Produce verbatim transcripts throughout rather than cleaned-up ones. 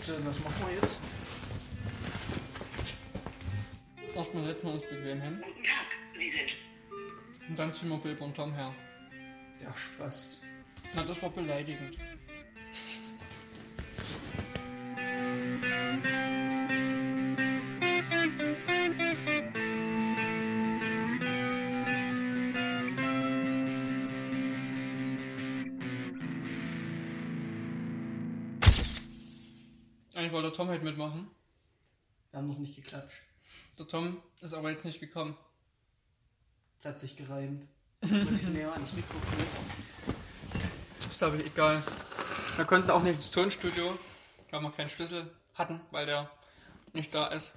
So, was machen wir jetzt? Erstmal setzen wir uns bequem hin. Guten Tag, Sie sind. Und dann ziehen wir Bill und Tom her. Der Spaß. Na, das war beleidigend. Eigentlich wollte der Tom heute mitmachen. Wir haben noch nicht geklatscht. Der Tom ist aber jetzt nicht gekommen. Es hat sich gereimt. Muss ich näher ans Mikrofon? Ist glaube ich egal. Wir konnten auch nicht ins Tonstudio, weil wir keinen Schlüssel hatten, weil der nicht da ist.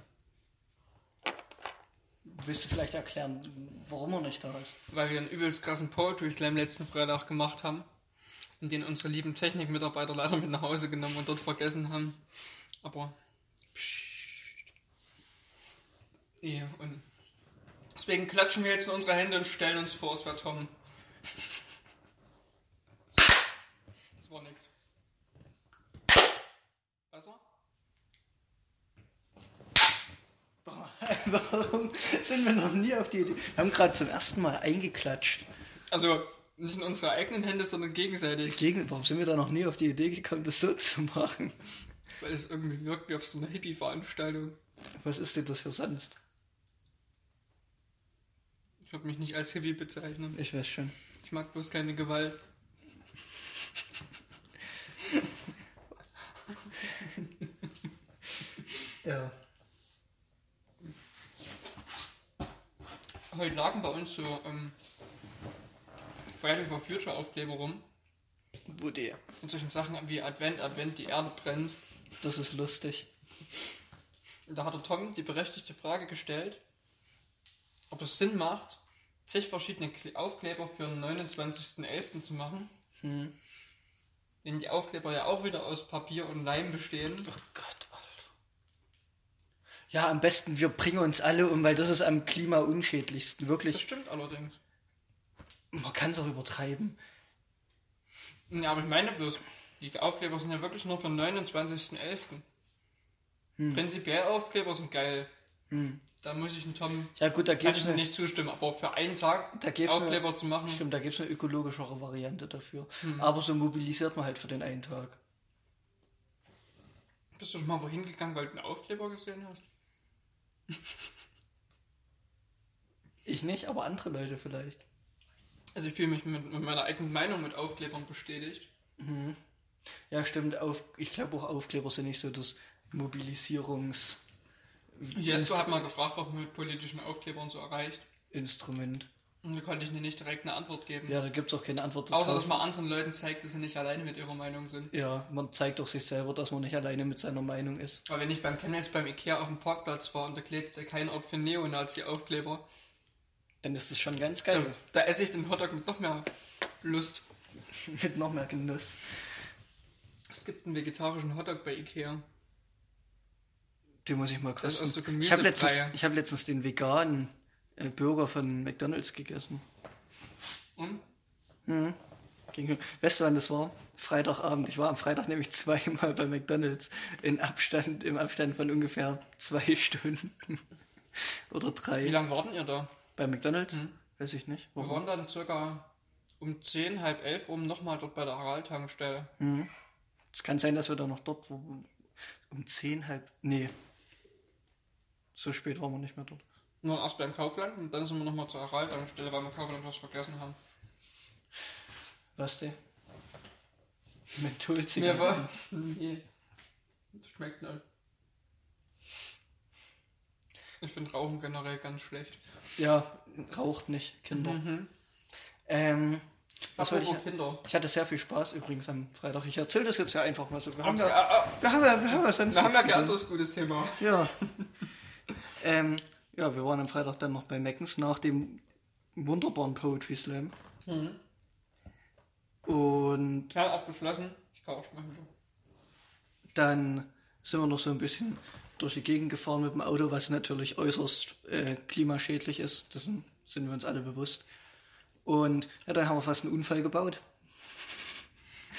Willst du vielleicht erklären, warum er nicht da ist? Weil wir einen übelst krassen Poetry Slam letzten Freitag gemacht haben und den unsere lieben Technikmitarbeiter leider mit nach Hause genommen und dort vergessen haben. Aber pssst. Ja, und deswegen klatschen wir jetzt in unsere Hände und stellen uns vor, es wäre Tom. Das war nix. Besser? Warum sind wir noch nie auf die Idee? Wir haben gerade zum ersten Mal eingeklatscht. Also nicht in unsere eigenen Hände, sondern gegenseitig. Gegen, warum sind wir da noch nie auf die Idee gekommen, das so zu machen? Weil es irgendwie wirkt wie auf so einer Hippie-Veranstaltung. Was ist denn das für sonst? Ich würde mich nicht als Hippie bezeichnen. Ich weiß schon. Ich mag bloß keine Gewalt. Ja. Heute lagen bei uns so ähm, Friday for Future Aufkleber rum. Wo der? Und solchen Sachen wie Advent, Advent, die Erde brennt. Das ist lustig. Und da hat der Tom die berechtigte Frage gestellt, ob es Sinn macht, zig verschiedene Aufkleber für den neunundzwanzigsten elften zu machen. Hm. Wenn die Aufkleber ja auch wieder aus Papier und Leim bestehen. Oh Gott, Alter. Ja, am besten wir bringen uns alle um, weil das ist am klimaunschädlichsten. Wirklich. Das stimmt allerdings. Man kann es auch übertreiben. Ja, aber ich meine bloß, die Aufkleber sind ja wirklich nur für den neunundzwanzigsten elften Hm. Prinzipiell Aufkleber sind geil. Hm. Da muss ich dem Tom Ja gut, da kann gibt ich es ihm eine, nicht zustimmen, aber für einen Tag da gibt's Aufkleber eine, zu machen. stimmt, da gibt's eine ökologischere Variante dafür. Hm. Aber so mobilisiert man halt für den einen Tag. Bist du schon mal wohin gegangen, weil du einen Aufkleber gesehen hast? Ich nicht, aber andere Leute vielleicht. Also ich fühle mich mit, mit meiner eigenen Meinung mit Aufklebern bestätigt. Mhm. Ja, stimmt. Auf, ich glaube auch Aufkleber sind nicht so das Mobilisierungs... Jesko hat mal gefragt, was man mit politischen Aufklebern so erreicht. Instrument. Und da konnte ich mir nicht direkt eine Antwort geben. Ja, da gibt es auch keine Antwort Außer, drauf. dass man anderen Leuten zeigt, dass sie nicht alleine mit ihrer Meinung sind. Ja, man zeigt doch sich selber, dass man nicht alleine mit seiner Meinung ist. Aber wenn ich beim Chemnitz beim Ikea auf dem Parkplatz fahre und da klebt kein Ort für Neonazi-Aufkleber, Dann ist das schon ganz geil. da, da esse ich den Hotdog mit noch mehr Lust. Mit noch mehr Genuss. Es gibt einen vegetarischen Hotdog bei Ikea. Den muss ich mal Das ist kosten. aus so ich habe letztens, Gemüsebrei. ich hab letztens den veganen äh, Burger von McDonald's gegessen. Und? Mhm. Ging, weißt du, wann das war? Freitagabend. Ich war am Freitag nämlich zweimal bei McDonald's in Abstand, im Abstand von ungefähr zwei Stunden. Oder drei. Wie lange warten ihr da? Bei McDonald's? Mhm. Weiß ich nicht. Wir waren dann circa um zehn, halb elf um nochmal dort bei der Aral-Tankstelle. Mhm. Es kann sein, dass wir da noch dort wo, um zehn, halb... Nee. So spät waren wir nicht mehr dort. Wir waren erst beim Kaufland und dann sind wir nochmal zur Aral-Tankstelle, weil wir Kaufland was vergessen haben. Was denn? Mir Mentholzigaretten. war... Nee. Das schmeckt nicht. Ich finde Rauchen generell ganz schlecht. Ja, raucht nicht, Kinder. Mhm. Ähm, was wollte Apropos ich... Kinder. Ich hatte sehr viel Spaß übrigens am Freitag. Ich erzähle das jetzt ja einfach mal so. Wir haben Okay, ja, ah, ah, wir haben ja, wir haben ja sonst wir haben ja nichts kein zu tun. anderes gutes Thema. Ja. ähm, ja, wir waren am Freitag dann noch bei Meckens nach dem wunderbaren Poetry Slam. Mhm. Und Ich habe auch beschlossen, ich kann auch schmecken. dann sind wir noch so ein bisschen durch die Gegend gefahren mit dem Auto, was natürlich äußerst äh, klimaschädlich ist. Das sind, sind wir uns alle bewusst. Und ja, dann haben wir fast einen Unfall gebaut.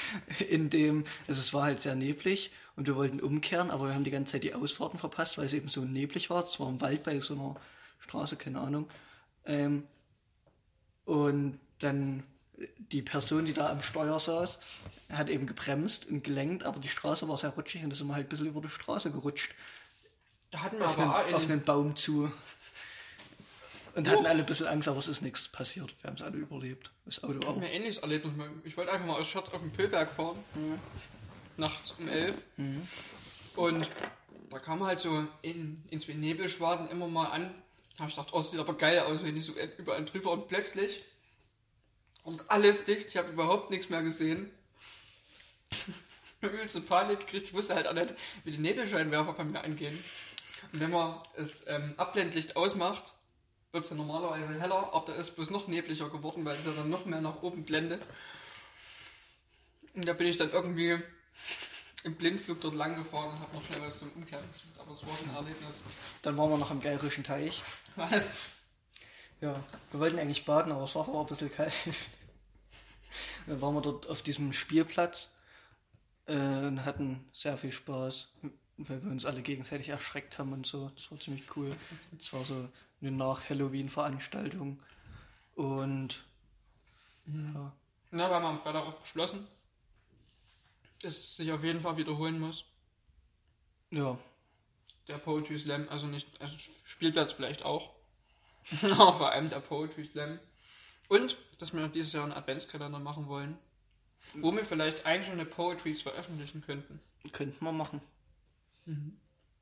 in dem, also es war halt sehr neblig und wir wollten umkehren, aber wir haben die ganze Zeit die Ausfahrten verpasst, weil es eben so neblig war. Es war im Wald bei so einer Straße, keine Ahnung. Ähm, und dann die Person, die da am Steuer saß, hat eben gebremst und gelenkt, aber die Straße war sehr rutschig und da sind wir halt ein bisschen über die Straße gerutscht. Da hatten wir Auf, aber einen, auch auf einen Baum zu. Und Uff. hatten alle ein bisschen Angst, aber es ist nichts passiert. Wir haben es alle überlebt. Das Auto Ich auch. habe mir ähnliches Erlebnis. Ich wollte einfach mal aus Scherz auf den Pillberg fahren. Mhm. Nachts um elf. Mhm. Und da kam halt so in, in zwei Nebelschwaden immer mal an. Da habe ich gedacht, oh, das sieht aber geil aus, wenn die so überall drüber und plötzlich und alles dicht. Ich habe überhaupt nichts mehr gesehen. Ich habe übelste Panik gekriegt. Ich wusste halt auch nicht, wie die Nebelscheinwerfer bei mir angehen. Und wenn man das ähm, Abblendlicht ausmacht, wird es ja normalerweise heller, aber da ist bloß noch nebliger geworden, weil es ja dann noch mehr nach oben blendet. Und da bin ich dann irgendwie im Blindflug dort lang gefahren und habe noch schnell was zum Umkehren gesucht, aber es war ein Erlebnis. Dann waren wir noch am Geirischen Teich. Was? Ja, wir wollten eigentlich baden, aber das Wasser war ein bisschen kalt. Dann waren wir dort auf diesem Spielplatz äh, und hatten sehr viel Spaß, weil wir uns alle gegenseitig erschreckt haben und so. Das war ziemlich cool. Das war so eine Nach-Halloween-Veranstaltung. Und Mhm. ja. Na, wir haben am Freitag auch beschlossen, dass es sich auf jeden Fall wiederholen muss. Ja. Der Poetry Slam, also nicht, also Spielplatz vielleicht auch. Aber vor allem der Poetry Slam. Und, dass wir dieses Jahr einen Adventskalender machen wollen, wo wir vielleicht einzelne Poetries veröffentlichen könnten. Könnten wir machen. Mhm.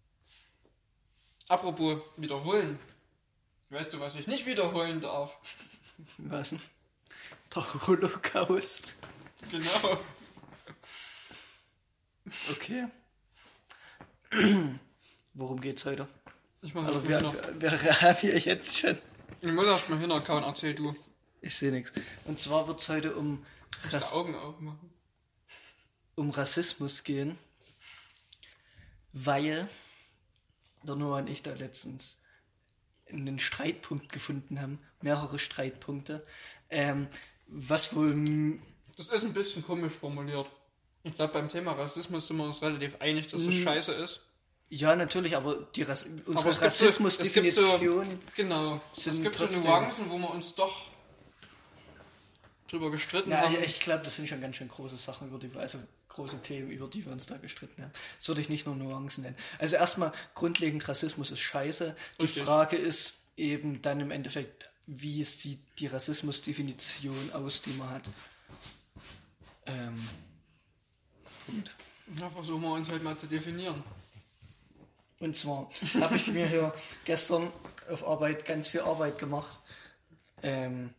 Apropos wiederholen. Weißt du, was ich nicht wiederholen darf? Was denn? Der Holocaust. Genau. Okay. Worum geht's heute? Ich muss Also erst wir, mal hin. wir, wir haben hier jetzt schon. Ich muss erst mal hinkauen, erzähl du. Ich sehe nichts. Und zwar wird es heute um, Ich Ras die Augen aufmachen. um Rassismus gehen, weil der Noah und ich da letztens einen Streitpunkt gefunden haben, mehrere Streitpunkte, ähm, was wohl... Das ist ein bisschen komisch formuliert. Ich glaube, beim Thema Rassismus sind wir uns relativ einig, dass das Mm. scheiße ist. Ja, natürlich, aber die Ras Aber unsere es gibt so- es gibt Rassismusdefinition... so- Genau. sind Es gibt so trotzdem- Nuancen, wo wir uns doch drüber gestritten Ja, haben. ich, ich glaube, das sind schon ganz schön große Sachen, über die wir, also große Themen, über die wir uns da gestritten haben. Das würde ich nicht nur Nuancen nennen. Also erstmal, grundlegend Rassismus ist scheiße. Die Richtig. Frage ist eben dann im Endeffekt, wie sieht die Rassismusdefinition aus, die man hat. Ähm, Punkt. Ja, versuchen wir uns halt mal zu definieren. Und zwar habe ich mir hier gestern auf Arbeit ganz viel Arbeit gemacht. Ähm,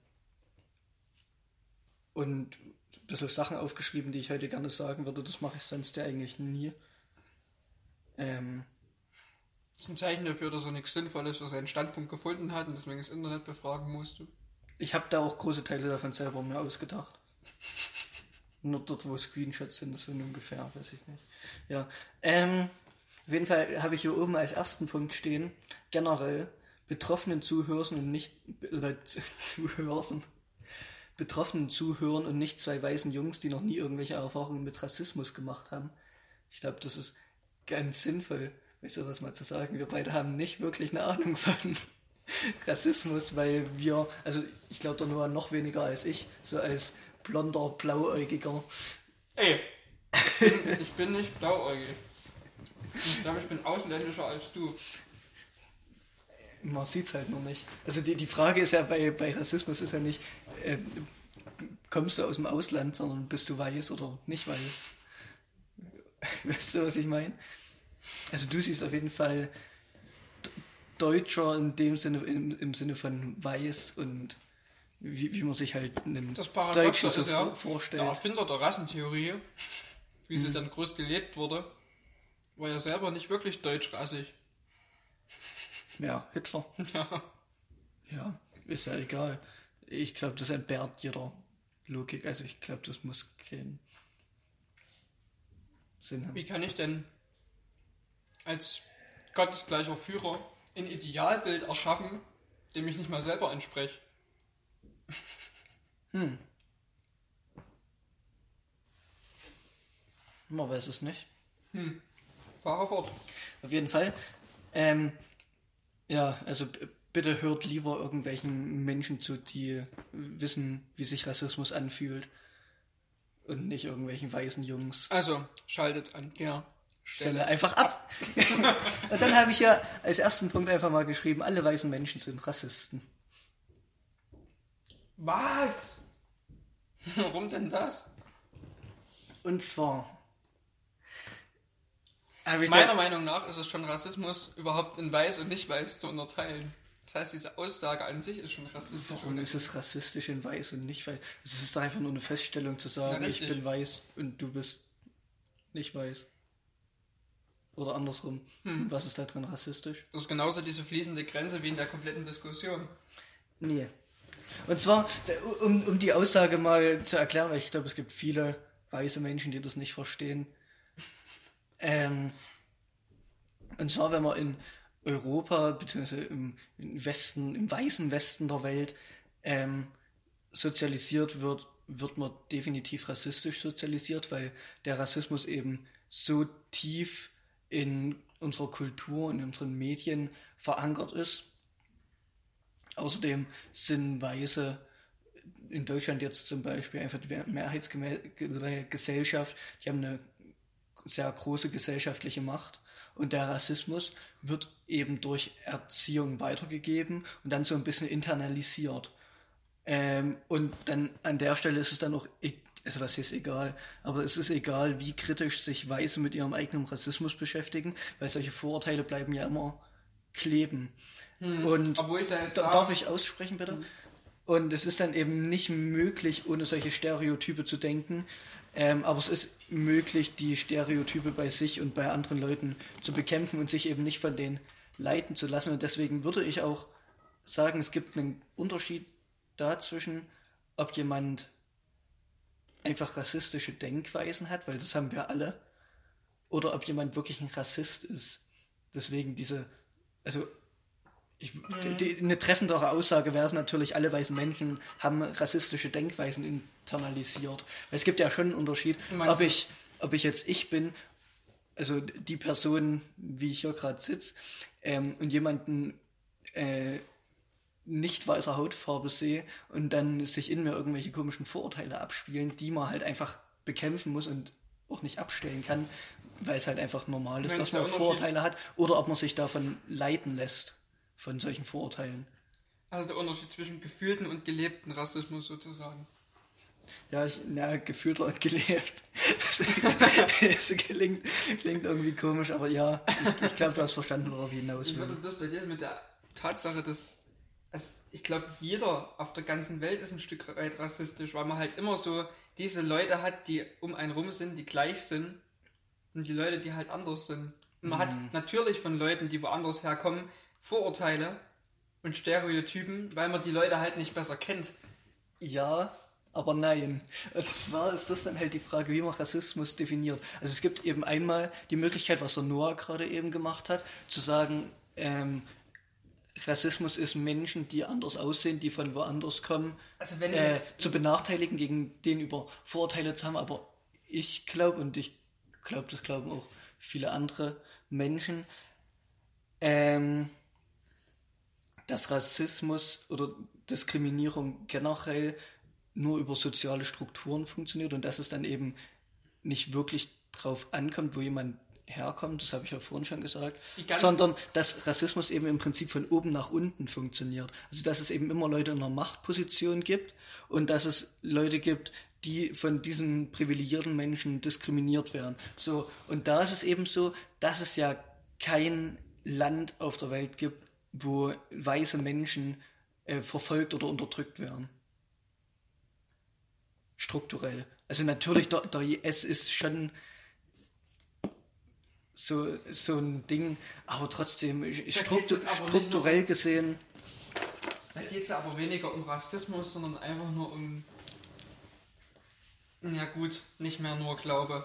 und ein bisschen Sachen aufgeschrieben, die ich heute gerne sagen würde. Das mache ich sonst ja eigentlich nie. Ähm, Das ist ein Zeichen dafür, dass er nichts Sinnvolles für seinen Standpunkt gefunden hat und deswegen das Internet befragen musste. ich habe da auch große Teile davon selber mir ausgedacht. Nur dort, wo Screenshots sind, das sind ungefähr, weiß ich nicht. Ja, ähm, auf jeden Fall habe ich hier oben als ersten Punkt stehen, generell betroffenen Zuhörern und nicht äh, Zuhörern, betroffenen Zuhören und nicht zwei weißen Jungs, die noch nie irgendwelche Erfahrungen mit Rassismus gemacht haben. Ich glaube, das ist ganz sinnvoll, mir sowas mal zu sagen. Wir beide haben nicht wirklich eine Ahnung von Rassismus, weil wir, also ich glaube, der Noah noch weniger als ich, so als blonder, blauäugiger. Ey, ich bin nicht blauäugig. Ich glaube, ich bin ausländischer als du. Man sieht es halt nur nicht. Also die, die Frage ist ja bei, bei Rassismus ist ja nicht, äh, kommst du aus dem Ausland, sondern bist du weiß oder nicht weiß. Weißt du, was ich meine? Also du siehst auf jeden Fall D- Deutscher in dem Sinne, im, im Sinne von weiß und wie, wie man sich halt einen Das Paradoxe Deutschen so ist ja, vor- vorstellt. der Erfinder der Rassentheorie, wie Mhm. sie dann groß gelebt wurde, war ja selber nicht wirklich deutschrassig. Ja, Hitler. Ja. Ja, ist ja egal. Ich glaube, das entbehrt jeder Logik. Also ich glaube, das muss keinen Sinn haben. Wie kann ich denn als gottesgleicher Führer ein Idealbild erschaffen, dem ich nicht mal selber entspreche? Hm. Man weiß es nicht. Hm. Fahre fort. Auf jeden Fall. Ähm, ja, also b- bitte hört lieber irgendwelchen Menschen zu, die wissen, wie sich Rassismus anfühlt. Und nicht irgendwelchen weißen Jungs. Also, schaltet an der Stelle Stelle. einfach ab. Und dann habe ich ja als ersten Punkt einfach mal geschrieben, alle weißen Menschen sind Rassisten. Was? Warum denn das? Und zwar habe ich Meiner da, Meinung nach ist es schon Rassismus, überhaupt in weiß und nicht weiß zu unterteilen. Das heißt, diese Aussage an sich ist schon rassistisch. warum ist es rassistisch in weiß und nicht weiß? Es ist doch einfach nur eine Feststellung zu sagen, Ja, ich richtig. bin weiß und du bist nicht weiß. Oder andersrum. Hm. Was ist da drin rassistisch? Das ist genauso diese fließende Grenze wie in der kompletten Diskussion. Nee. Und zwar, um, um die Aussage mal zu erklären, weil ich glaube, es gibt viele weiße Menschen, die das nicht verstehen. Ähm, und zwar, wenn man in Europa, beziehungsweise im, im Westen, im weißen Westen der Welt ähm, sozialisiert wird, wird man definitiv rassistisch sozialisiert, weil der Rassismus eben so tief in unserer Kultur, in unseren Medien verankert ist. Außerdem sind Weiße in Deutschland jetzt zum Beispiel einfach die Mehrheitsgesellschaft, die haben eine sehr große gesellschaftliche Macht und der Rassismus wird eben durch Erziehung weitergegeben und dann so ein bisschen internalisiert. Ähm, und dann an der Stelle ist es dann auch, e- also was ist egal, aber es ist egal, wie kritisch sich Weiße mit ihrem eigenen Rassismus beschäftigen, weil solche Vorurteile bleiben ja immer kleben. Hm. Und Obwohl ich da jetzt da, sag- darf ich aussprechen, bitte? Hm. Und es ist dann eben nicht möglich, ohne solche Stereotype zu denken, ähm, aber es ist möglich, die Stereotype bei sich und bei anderen Leuten zu bekämpfen und sich eben nicht von denen leiten zu lassen. Und deswegen würde ich auch sagen, es gibt einen Unterschied dazwischen, ob jemand einfach rassistische Denkweisen hat, weil das haben wir alle, oder ob jemand wirklich ein Rassist ist. Deswegen diese, also ich, Mhm. die, die, eine treffendere Aussage wäre es natürlich, alle weißen Menschen haben rassistische Denkweisen internalisiert. Weil es gibt ja schon einen Unterschied, Meinst ob du- ich, ob ich jetzt ich bin, also die Person, wie ich hier gerade sitze, ähm, und jemanden äh, nicht weißer Hautfarbe sehe und dann sich in mir irgendwelche komischen Vorurteile abspielen, die man halt einfach bekämpfen muss und auch nicht abstellen kann, weil es halt einfach normal ist, Meinst dass du, man der Vorurteile hat, oder ob man sich davon leiten lässt, von solchen Vorurteilen. Also der Unterschied zwischen gefühlten und gelebten Rassismus sozusagen. Ja, ich, na, gefühlt und gelebt. Das, das klingt, klingt irgendwie komisch, aber ja, ich, ich glaube, du hast verstanden, worauf ich hinaus Ich würde will. bloß bei dir mit der Tatsache, dass also ich glaube, jeder auf der ganzen Welt ist ein Stück weit rassistisch, weil man halt immer so diese Leute hat, die um einen rum sind, die gleich sind und die Leute, die halt anders sind. Und man Mhm. hat natürlich von Leuten, die woanders herkommen, Vorurteile und Stereotypen, weil man die Leute halt nicht besser kennt. Ja, aber nein. Und zwar ist das dann halt die Frage, wie man Rassismus definiert. Also es gibt eben einmal die Möglichkeit, was der Noah gerade eben gemacht hat, zu sagen, ähm, Rassismus ist Menschen, die anders aussehen, die von woanders kommen, Also wenn ich äh, jetzt zu benachteiligen, gegen denen über Vorurteile zu haben. Aber ich glaube, und ich glaube, das glauben auch viele andere Menschen, ähm, dass Rassismus oder Diskriminierung generell nur über soziale Strukturen funktioniert und dass es dann eben nicht wirklich drauf ankommt, wo jemand herkommt, das habe ich ja vorhin schon gesagt, Die ganzen- sondern dass Rassismus eben im Prinzip von oben nach unten funktioniert. Also dass es eben immer Leute in einer Machtposition gibt und dass es Leute gibt, die von diesen privilegierten Menschen diskriminiert werden. So, und da ist es eben so, dass es ja kein Land auf der Welt gibt, wo weiße Menschen äh, verfolgt oder unterdrückt werden. Strukturell. Also natürlich, der, der I S ist schon so, so ein Ding, aber trotzdem struktu jetzt aber nicht strukturell gesehen, Da geht es ja aber weniger um Rassismus, sondern einfach nur um, ja gut, nicht mehr nur Glaube.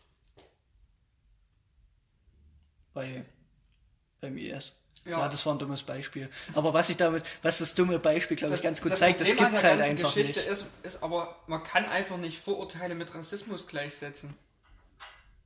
bei beim I S. Ja. Ja, das war ein dummes Beispiel. Aber was ich damit, was das dumme Beispiel, glaube ich, ganz gut zeigt, das Problem an gibt's der halt ganzen einfach Geschichte nicht. Ist, ist aber, man kann einfach nicht Vorurteile mit Rassismus gleichsetzen.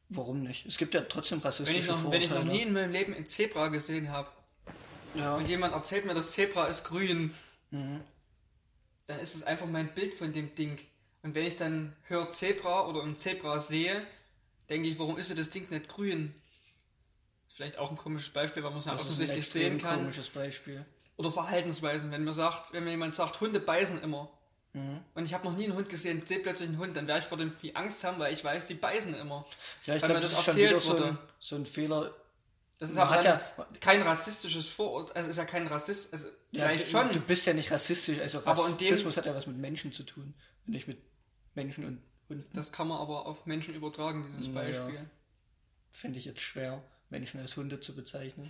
Warum nicht? Es gibt ja trotzdem Wenn rassistische ich, noch, wenn Vorurteile. ich noch nie in meinem Leben ein Zebra gesehen habe Ja. und jemand erzählt mir, das Zebra ist grün, Mhm. dann ist es einfach mein Bild von dem Ding. Und wenn ich dann höre Zebra oder ein Zebra sehe, denke ich, warum ist denn das Ding nicht grün? Vielleicht auch ein komisches Beispiel, weil man es ja Das ist ein offensichtlich extrem sehen kann. komisches Beispiel. Oder Verhaltensweisen. Wenn man sagt, wenn mir jemand sagt, Hunde beißen immer. Mhm. Und ich habe noch nie einen Hund gesehen, sehe plötzlich einen Hund, dann werde ich vor dem Vieh Angst haben, weil ich weiß, die beißen immer. Ja, ich Weil glaube, mir das das ist schon erzählt wieder so wurde. ein, so ein Fehler. Das ist Man aber hat dann ja- kein rassistisches Vorurteil, also ist ja kein Rassist, also Ja, vielleicht du, schon. Du bist ja nicht rassistisch, also Aber in dem- Rassismus hat ja was mit Menschen zu tun und nicht mit Menschen und Hunden. Das kann man aber auf Menschen übertragen, dieses Na ja. Beispiel. Finde ich jetzt schwer, Menschen als Hunde zu bezeichnen.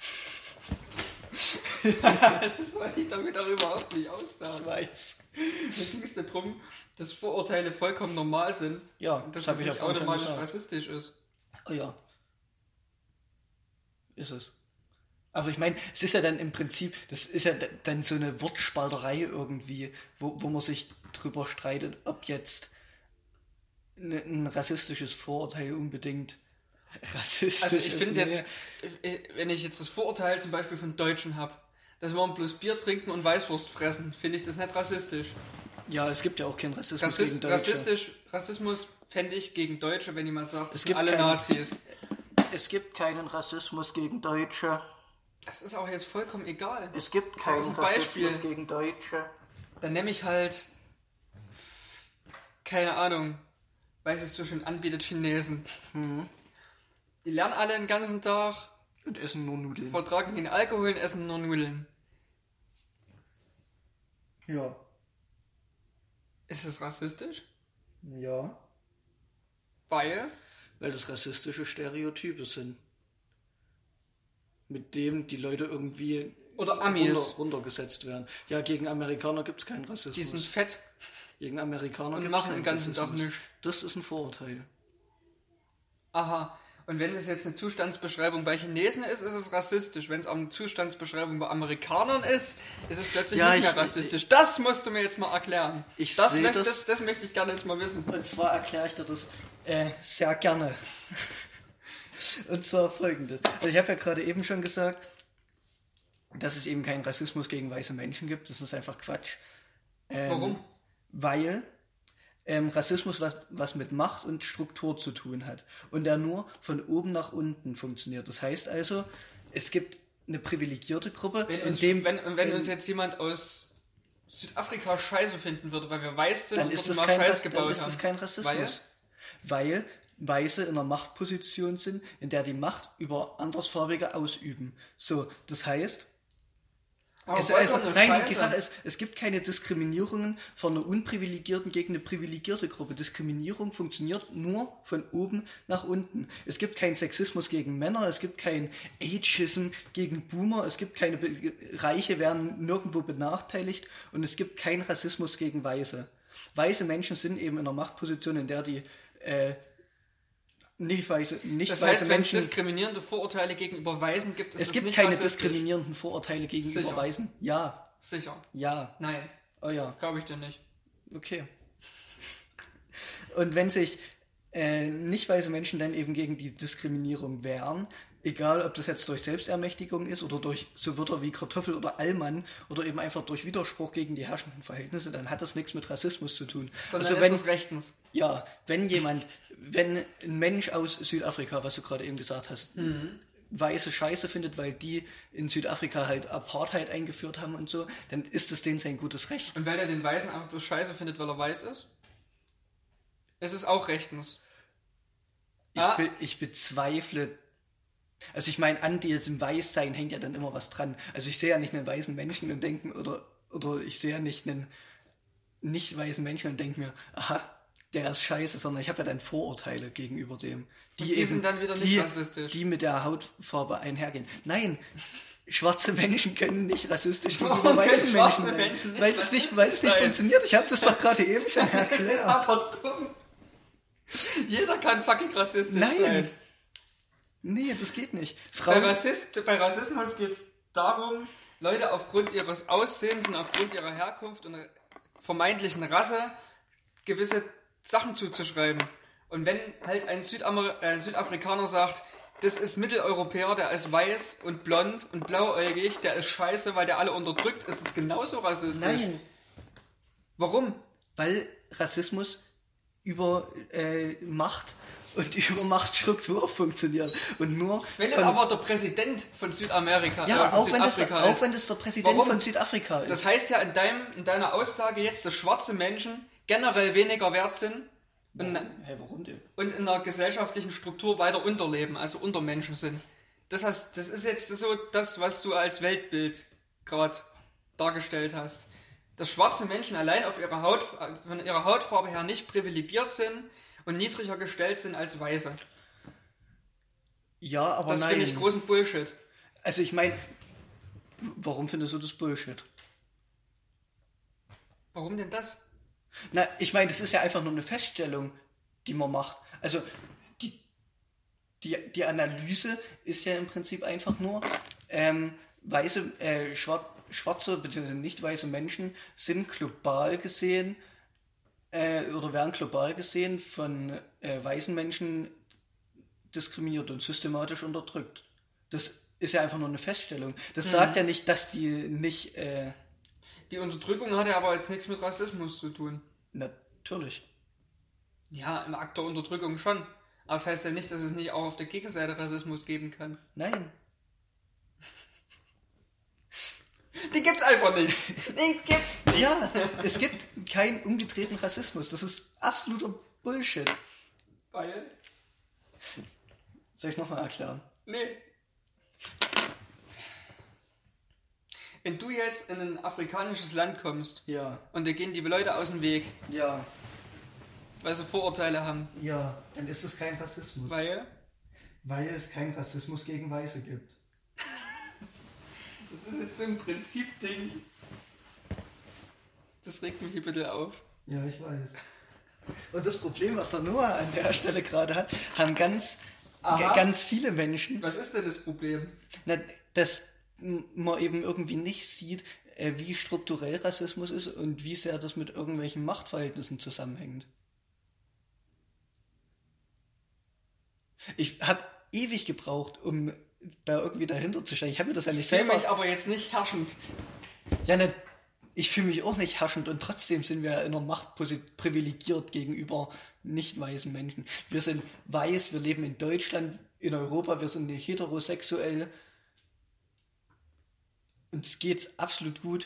Das wollte ich damit auch überhaupt nicht Ich aussagen. weiß. Mir ging es darum, dass Vorurteile vollkommen normal sind. Ja, Und dass das es habe ich ja nicht vorhin schon automatisch gesagt. rassistisch ist. Oh ja. Ist es. Aber ich meine, es ist ja dann im Prinzip, das ist ja d- dann so eine Wortspalterei irgendwie, wo, wo man sich drüber streitet, ob jetzt ein, ein rassistisches Vorurteil unbedingt rassistisch Also ist. ich finde Nee. jetzt, wenn ich jetzt das Vorurteil zum Beispiel von Deutschen habe, dass wir bloß Bier trinken und Weißwurst fressen, finde ich das nicht rassistisch. Ja, es gibt ja auch keinen Rassismus Rassist, gegen Deutsche. rassistisch, Rassismus fände ich gegen Deutsche, wenn jemand sagt, Es es gibt sind alle keinen- Nazis. Es gibt keinen Rassismus gegen Deutsche. Das ist auch jetzt vollkommen egal. Es gibt Das keinen ist ein Beispiel. Rassismus gegen Deutsche. Dann nehme ich halt, keine Ahnung, weil es so schön anbietet, Chinesen. Mhm. Die lernen alle den ganzen Tag, Und essen nur Nudeln. vertragen den Alkohol und essen nur Nudeln. Ja. Ist das rassistisch? Ja. Weil? Weil das rassistische Stereotype sind. Mit dem die Leute irgendwie Oder Amis. runter, runtergesetzt werden. Ja, gegen Amerikaner gibt es keinen Rassismus. Die sind fett Gegen Amerikaner und gibt's machen keinen den ganzen Tag Rassismus. nichts. Das ist ein Vorurteil. Aha. Und wenn es jetzt eine Zustandsbeschreibung bei Chinesen ist, ist es rassistisch. Wenn es auch eine Zustandsbeschreibung bei Amerikanern ist, ist es plötzlich Ja, nicht ich- mehr rassistisch. Das musst du mir jetzt mal erklären. Ich das, seh möchte, das- das, das möchte ich gerne jetzt mal wissen. Und zwar erkläre ich dir das äh, sehr gerne. Und zwar folgendes. Also ich habe ja gerade eben schon gesagt, dass es eben keinen Rassismus gegen weiße Menschen gibt. Das ist einfach Quatsch. Ähm, Warum? Weil ähm, Rassismus was, was mit Macht und Struktur zu tun hat. Und der nur von oben nach unten funktioniert. Das heißt also, es gibt eine privilegierte Gruppe. Wenn in uns, dem, wenn, wenn in- uns jetzt jemand aus Südafrika Scheiße finden würde, weil wir weiß sind dann und ist, dort das mal kein, Scheiß Rass- dann gebaut ist das haben. kein Rassismus. Weil? Weiße in einer Machtposition sind, in der die Macht über Andersfarbige ausüben. So, das heißt, Aber es, also, vollkommen nein, die, Scheiße. die Sache ist, es gibt keine Diskriminierungen von einer unprivilegierten gegen eine privilegierte Gruppe. Diskriminierung funktioniert nur von oben nach unten. Es gibt keinen Sexismus gegen Männer, es gibt keinen Ageism gegen Boomer, es gibt keine Be Reiche werden nirgendwo benachteiligt und es gibt keinen Rassismus gegen Weiße. Weiße Menschen sind eben in einer Machtposition, in der die äh, nicht weiße, nicht Das weiße heißt, wenn es Menschen. diskriminierende Vorurteile gegenüber Weißen gibt, ist Es das gibt nicht keine rassistisch. diskriminierenden Vorurteile gegenüber Sicher. Weißen. Ja, Sicher. ja, Nein, oh ja. glaube ich dir nicht. Okay. Und wenn sich äh, nicht weiße Menschen dann eben gegen die Diskriminierung wehren, egal ob das jetzt durch Selbstermächtigung ist oder durch so Wörter wie Kartoffel oder Allmann oder eben einfach durch Widerspruch gegen die herrschenden Verhältnisse, dann hat das nichts mit Rassismus zu tun. Sondern also ist wenn, es rechtens. ja, wenn jemand, wenn ein Mensch aus Südafrika, was du gerade eben gesagt hast, weiße Scheiße findet, weil die in Südafrika halt Apartheid eingeführt haben und so, dann ist es denen sein gutes Recht. Und weil er den Weißen einfach bloß scheiße findet, weil er weiß ist, ist es auch rechtens. Ich, Ah. be ich bezweifle, also ich meine, an diesem Weißsein hängt ja dann immer was dran. Also ich sehe ja nicht einen weißen Menschen und denke, oder, oder ich sehe ja nicht einen nicht weißen Menschen und denke mir, aha, der ist scheiße, sondern ich habe ja dann Vorurteile gegenüber dem. Und die sind dann wieder nicht die, rassistisch. Die mit der Hautfarbe einhergehen. Nein, schwarze Menschen können nicht rassistisch Warum gegenüber weißen können schwarze Menschen sein. Menschen nicht Weil es nicht, weil es nicht sein? funktioniert. Ich habe das doch gerade eben schon Das ist erklärt. aber dumm. Jeder kann fucking rassistisch Nein. sein. Nee, das geht nicht. Bei, Frauen, Rassist, bei Rassismus geht es darum, Leute aufgrund ihres Aussehens und aufgrund ihrer Herkunft und vermeintlichen Rasse gewisse Sachen zuzuschreiben. Und wenn halt ein, Südamer- äh, ein Südafrikaner sagt, das ist Mitteleuropäer, der ist weiß und blond und blauäugig, der ist scheiße, weil der alle unterdrückt, ist es genauso rassistisch. Nein, Warum? weil Rassismus über äh, Macht und über Machtstruktur funktioniert. Und nur Wenn es von, aber der Präsident von Südamerika ja, äh, von auch wenn, das, Südafrika auch ist. wenn das der Präsident Warum? von Südafrika ist. Das heißt ja in, deinem, in deiner Aussage jetzt, dass schwarze Menschen generell weniger wert sind und, Hä, warum denn? und in der gesellschaftlichen Struktur weiter unterleben, also Untermenschen sind. Das, heißt, das ist jetzt so das, was du als Weltbild gerade dargestellt hast. Dass schwarze Menschen allein auf ihre Haut, von ihrer Hautfarbe her nicht privilegiert sind und niedriger gestellt sind als Weiße. Ja, aber Das nein. finde ich großen Bullshit. Also ich meine, warum findest du das Bullshit? Warum denn das? Na, ich meine, das ist ja einfach nur eine Feststellung, die man macht. Also die, die, die Analyse ist ja im Prinzip einfach nur, ähm, weiße, äh, schwar, schwarze bzw. nicht weiße Menschen sind global gesehen äh, oder werden global gesehen von äh, weißen Menschen diskriminiert und systematisch unterdrückt. Das ist ja einfach nur eine Feststellung. Das Mhm. sagt ja nicht, dass die nicht... Äh, Die Unterdrückung hat ja aber jetzt nichts mit Rassismus zu tun. natürlich. Ja, im Akt der Unterdrückung schon. Aber das heißt ja nicht, dass es nicht auch auf der Gegenseite Rassismus geben kann. Nein. Die gibt's einfach nicht. Den gibt's nicht. Ja, es gibt keinen umgedrehten Rassismus. Das ist absoluter Bullshit. Weil? Soll ich es nochmal erklären? Nee. Wenn du jetzt in ein afrikanisches Land kommst Ja, und dir gehen die Leute aus dem Weg, ja, weil sie Vorurteile haben, ja. Dann ist es kein Rassismus. weil Weil es keinen Rassismus gegen Weiße gibt. das ist jetzt so ein Prinzipding. Das regt mich hier bitte auf. Ja, ich weiß. Und das Problem, was der Noah an der Stelle gerade hat, haben ganz, Aha. g- ganz viele Menschen, Was ist denn das Problem? na, dass m- man eben irgendwie nicht sieht, äh, wie strukturell Rassismus ist und wie sehr das mit irgendwelchen Machtverhältnissen zusammenhängt. Ich habe ewig gebraucht, um da irgendwie dahinter zu stehen. Ich habe mir das ja nicht Ich fühle selber... mich aber jetzt nicht herrschend. Ja, ne, ich fühle mich auch nicht herrschend und trotzdem sind wir in einer Macht posi- privilegiert gegenüber nicht weißen Menschen. Wir sind weiß, wir leben in Deutschland, in Europa, wir sind heterosexuell. Uns geht's absolut gut.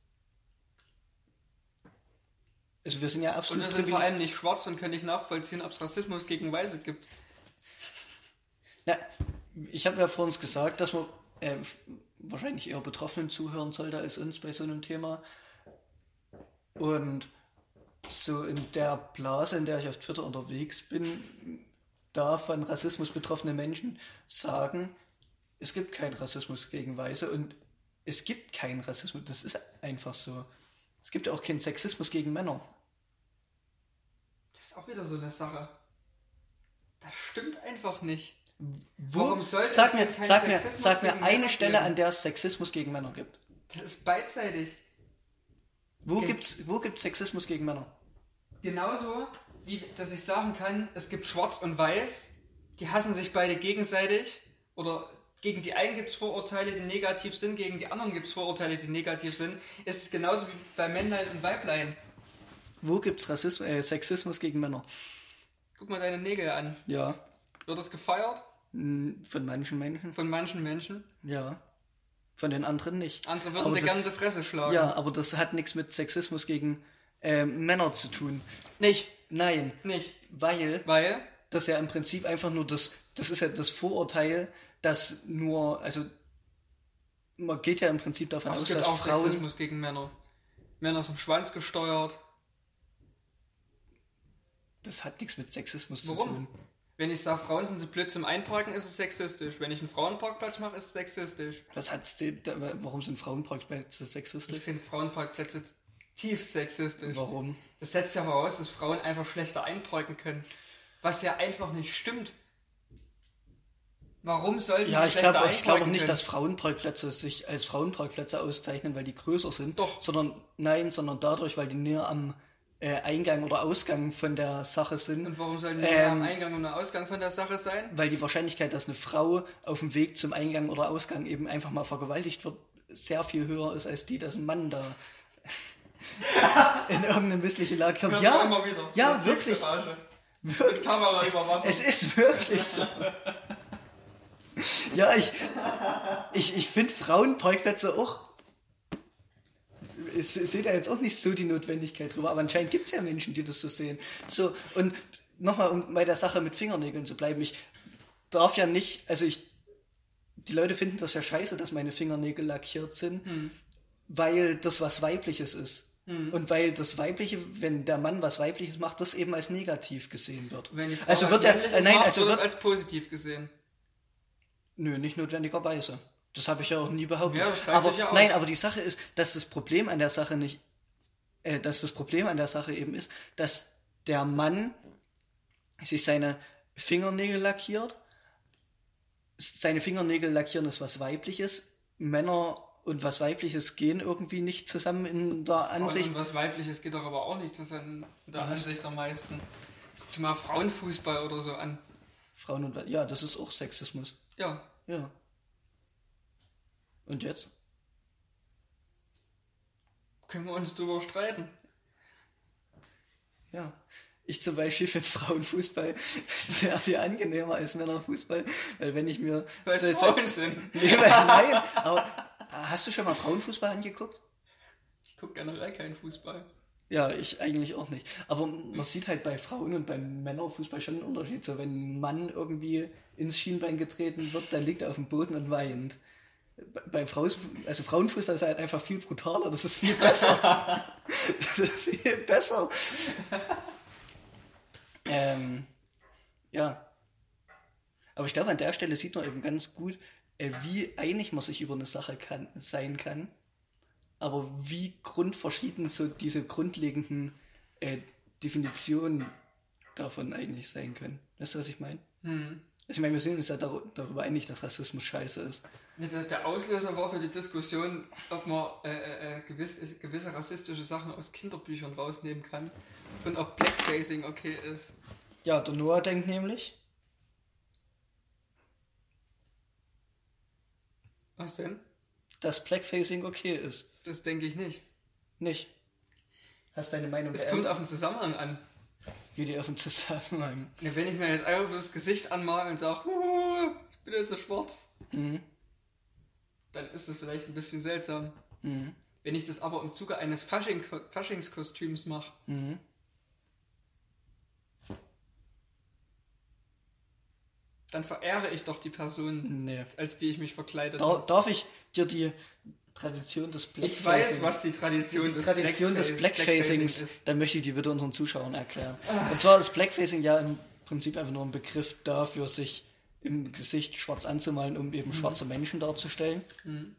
Also wir sind ja Und absolut wir sind vor privilegiert. allem nicht schwarz und können nicht nachvollziehen, ob es Rassismus gegen Weiße gibt. Na, ich habe ja vor uns gesagt, dass man äh, wahrscheinlich eher Betroffenen zuhören sollte als uns bei so einem Thema. Und so in der Blase, in der ich auf Twitter unterwegs bin, da von Rassismus betroffene Menschen sagen, es gibt keinen Rassismus gegen Weiße und es gibt keinen Rassismus. Das ist einfach so. Es gibt auch keinen Sexismus gegen Männer. Das ist auch wieder so eine Sache. Das stimmt einfach nicht. Wo, Warum sollte sag es mir, denn keinen sag mir, Sexismus sag mir gegen eine Männer Stelle, geben? an der es Sexismus gegen Männer gibt. Das ist beidseitig. Wo Okay. gibt's, wo gibt's Sexismus gegen Männer? Genauso, wie dass ich sagen kann, es gibt Schwarz und Weiß, die hassen sich beide gegenseitig, oder gegen die einen gibt es Vorurteile, die negativ sind, gegen die anderen gibt es Vorurteile, die negativ sind. Es ist genauso wie bei Männlein und Weiblein. Wo gibt's Rassismus, äh, Sexismus gegen Männer? Guck mal deine Nägel an. Ja, Wird das gefeiert? m, von manchen Menschen. Von manchen Menschen. Ja, von den anderen nicht. Andere würden Aber dir das- gerne die Fresse schlagen. Ja, aber das hat nichts mit Sexismus gegen äh, Männer zu tun. Nicht, Nein, nicht. weil Weil, das ja im Prinzip einfach nur das, das ist ja das Vorurteil, dass nur, also man geht ja im Prinzip davon es aus, gibt dass auch Frauen... Sexismus gegen Männer. Männer sind schwanzgesteuert. Das hat nichts mit Sexismus Warum? zu tun. Wenn ich sage, Frauen sind so blöd zum Einparken, ist es sexistisch. Wenn ich einen Frauenparkplatz mache, ist es sexistisch. Was hat's denn, da- warum sind Frauenparkplätze Ich sexistisch? finde Frauenparkplätze tiefst sexistisch. Warum? Das setzt ja voraus, dass Frauen einfach schlechter einparken können. Was ja einfach nicht stimmt. Warum sollten Ja, die ich schlechter glaube ich glaube auch einparken nicht, können? dass Frauenparkplätze sich als Frauenparkplätze auszeichnen, weil die größer sind. Doch. Sondern, nein, sondern dadurch, weil die näher am äh, Eingang oder Ausgang von der Sache sind. Und warum soll die Ähm, am Eingang und am Ausgang von der Sache sein? Weil die Wahrscheinlichkeit, dass eine Frau auf dem Weg zum Eingang oder Ausgang eben einfach mal vergewaltigt wird, sehr viel höher ist als die, dass ein Mann da in irgendeine missliche Lage kommt. Hört Ja, man immer wieder. ja, So wirklich. Tiefgarage. Mit wirklich. Kameraüberwachung. Es ist wirklich so. Ja, ich, ich, ich finde Frauenparkplätze auch. Ich sehe da jetzt auch nicht so die Notwendigkeit drüber, aber anscheinend gibt es ja Menschen, die das so sehen. So, und nochmal, um bei der Sache mit Fingernägeln zu bleiben, ich darf ja nicht, also ich, die Leute finden das ja scheiße, dass meine Fingernägel lackiert sind, hm. weil das was Weibliches ist. Hm. Und weil das Weibliche, wenn der Mann was Weibliches macht, das eben als negativ gesehen wird. Wenn die Frau also wird er, äh, nein, macht, also wird wird es als positiv gesehen. Nö, nicht notwendigerweise. Das habe ich ja auch nie behauptet. Ja, das aber ja nein, aber die Sache ist, dass das Problem an der Sache nicht, äh, dass das Problem an der Sache eben ist, dass der Mann sich seine Fingernägel lackiert. Seine Fingernägel lackieren ist was Weibliches. Männer und was Weibliches gehen irgendwie nicht zusammen in der Ansicht. Und was Weibliches geht doch aber auch nicht zusammen in der Ansicht der meisten. Guck dir mal Frauenfußball oder so an. Frauen und ja, das ist auch Sexismus. Ja. Ja. Und jetzt? Können wir uns drüber streiten? Ja. Ich zum Beispiel finde Frauenfußball sehr viel angenehmer als Männerfußball, weil wenn ich mir... Weil es Frauen sind. Nee, weil, nein, aber hast du schon mal Frauenfußball angeguckt? Ich gucke generell keinen Fußball. Ja, ich eigentlich auch nicht. Aber man sieht halt bei Frauen und beim Männerfußball schon einen Unterschied. So, wenn ein Mann irgendwie ins Schienbein getreten wird, dann liegt er auf dem Boden und weint. Beim Fraus, also Frauenfußball ist halt einfach viel brutaler, das ist viel besser. Das ist viel besser. ähm, ja. Aber ich glaube, an der Stelle sieht man eben ganz gut, äh, wie einig man sich über eine Sache kann, sein kann. Aber wie grundverschieden so diese grundlegenden äh, Definitionen davon eigentlich sein können. Weißt du, was ich meine? Hm. Also ich meine, wir sind uns ja dar- darüber einig, dass Rassismus scheiße ist. Der, der Auslöser war für die Diskussion, ob man äh, äh, gewiss, gewisse rassistische Sachen aus Kinderbüchern rausnehmen kann und ob Blackfacing okay ist. Ja, der Noah denkt nämlich... Was denn? Dass Blackfacing okay ist. Das denke ich nicht. Nicht? Hast deine Meinung Es kommt auf den Zusammenhang an. Wie die auf den Zusammenhang. Ja, wenn ich mir jetzt einfach das Gesicht anmale und sage, ich bin jetzt so schwarz, mhm. dann ist das vielleicht ein bisschen seltsam. Mhm. Wenn ich das aber im Zuge eines Fasching- Faschingskostüms mache, mhm. dann verehre ich doch die Person, nee. als die ich mich verkleidet Dar- habe. Darf ich dir die Tradition des Blackfacings... Ich weiß, was die Tradition, die des, Tradition Blackface, des Blackfacings ist. Dann möchte ich die bitte unseren Zuschauern erklären. Ah. Und zwar ist Blackfacing ja im Prinzip einfach nur ein Begriff dafür, sich im Gesicht schwarz anzumalen, um eben mhm. schwarze Menschen darzustellen. Mhm.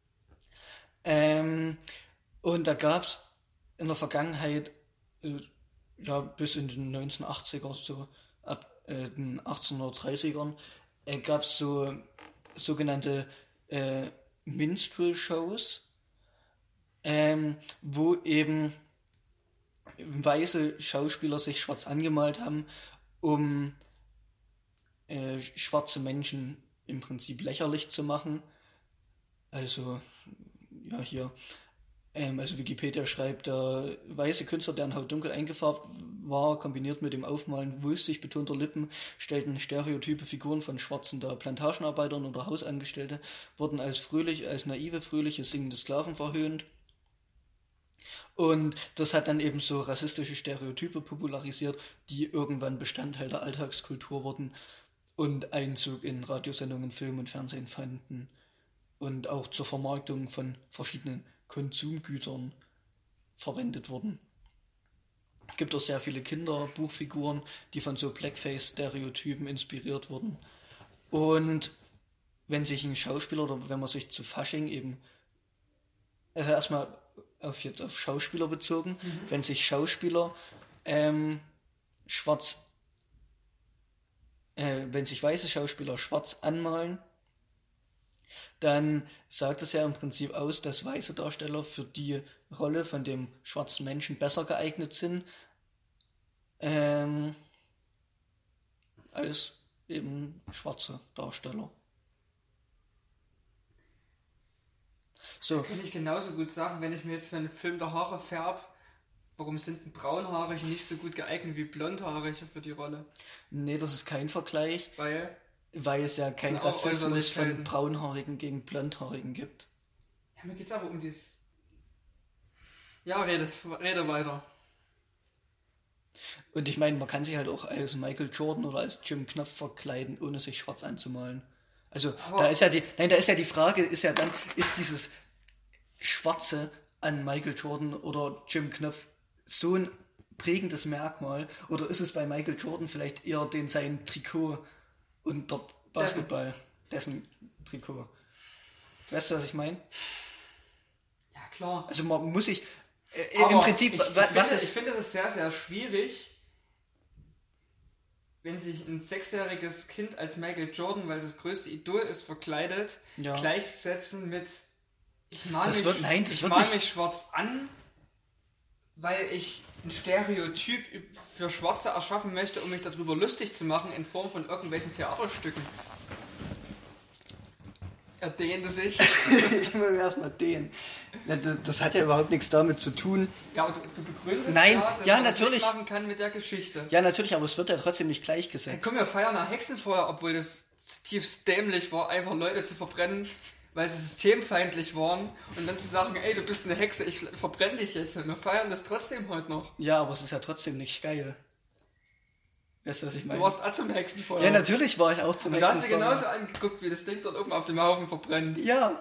Ähm, und da gab es in der Vergangenheit, äh, ja bis in den neunzehnhundertachtziger, so ab äh, den achtzehnhundertdreißigern, äh, gab es so sogenannte äh, Minstrel-Shows, ähm, wo eben weiße Schauspieler sich schwarz angemalt haben, um äh, schwarze Menschen im Prinzip lächerlich zu machen. Also, ja, hier, ähm, also Wikipedia schreibt, der weiße Künstler, deren Haut dunkel eingefärbt war, kombiniert mit dem Aufmalen wulstig betonter Lippen, stellten stereotype Figuren von Schwarzen dar. Plantagenarbeitern oder Hausangestellte wurden als fröhlich, als naive, fröhliche, singende Sklaven verhöhnt. Und das hat dann eben so rassistische Stereotype popularisiert, die irgendwann Bestandteil der Alltagskultur wurden und Einzug in Radiosendungen, Film und Fernsehen fanden und auch zur Vermarktung von verschiedenen Konsumgütern verwendet wurden. Es gibt auch sehr viele Kinderbuchfiguren, die von so Blackface-Stereotypen inspiriert wurden. Und wenn sich ein Schauspieler oder wenn man sich zu Fasching eben, also erstmal auf jetzt auf Schauspieler bezogen, mhm. wenn sich Schauspieler ähm, schwarz, äh, wenn sich weiße Schauspieler schwarz anmalen, dann sagt es ja im Prinzip aus, dass weiße Darsteller für die Rolle von dem schwarzen Menschen besser geeignet sind, ähm, als eben schwarze Darsteller. So. Kann ich genauso gut sagen, wenn ich mir jetzt für einen Film der Haare färbe, warum sind denn Braunhaarige nicht so gut geeignet wie Blondhaarige für die Rolle? Nee, das ist kein Vergleich, Weil, weil es ja keinen sind auch Rassismus von Äußerlichkeiten. Braunhaarigen gegen Blondhaarigen gibt. ja, mir geht's aber um dieses... Ja, rede, rede weiter. Und ich meine, man kann sich halt auch als Michael Jordan oder als Jim Knopf verkleiden, ohne sich schwarz anzumalen. Also Aber- da ist ja die, nein, da ist ja die Frage, ist ja dann, ist dieses Schwarze an Michael Jordan oder Jim Knopf so ein prägendes Merkmal, oder ist es bei Michael Jordan vielleicht eher den sein Trikot und der Basketball, dessen Trikot? Weißt du, was ich meine? Ja, klar. Also man muss sich äh, Aber im Prinzip, ich, ich, wa- finde, was ich ist... finde das sehr, sehr schwierig, wenn sich ein sechsjähriges Kind als Michael Jordan, weil das größte Idol ist, verkleidet, Ja. gleichsetzen mit ich male Das mich, wird- nein, das ich wird mal nicht- mich schwarz an, weil ich ein Stereotyp für Schwarze erschaffen möchte, um mich darüber lustig zu machen in Form von irgendwelchen Theaterstücken. Er dehnte sich. Immer erstmal den. Ja, das, das hat ja überhaupt nichts damit zu tun. Ja, und du, du begründest Nein, ja, dass ja, man das natürlich. nicht machen kann mit der Geschichte. Ja, natürlich, aber es wird ja trotzdem nicht Hey, gleichgesetzt. komm, wir feiern nach Hexenfeuer, obwohl das zutiefst dämlich war, einfach Leute zu verbrennen, weil sie systemfeindlich waren und dann zu sagen, ey, du bist eine Hexe, ich verbrenne dich jetzt. Wir feiern das trotzdem heute noch. Ja, aber es ist ja trotzdem nicht geil. Weißt du, was ich meine? Du warst auch zum Hexenfeuer. Ja, natürlich war ich auch zum Und da hast du Hexenfeuer. genauso angeguckt, wie das Ding dort oben auf dem Haufen verbrennt. Ja.